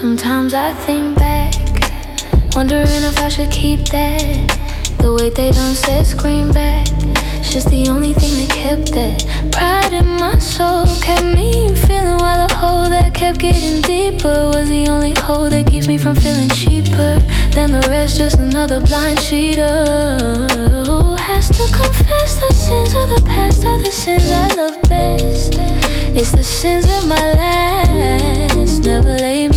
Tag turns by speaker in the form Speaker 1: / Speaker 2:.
Speaker 1: Sometimes I think back, wondering if I should keep that. The way they done said scream back, it's just the only thing that kept that pride in my soul. Kept me feeling while the hole that kept getting deeper was the only hole that keeps me from feeling cheaper than the rest, just another blind cheater who has to confess the sins of the past are the sins I love best. It's the sins of my last. Never lay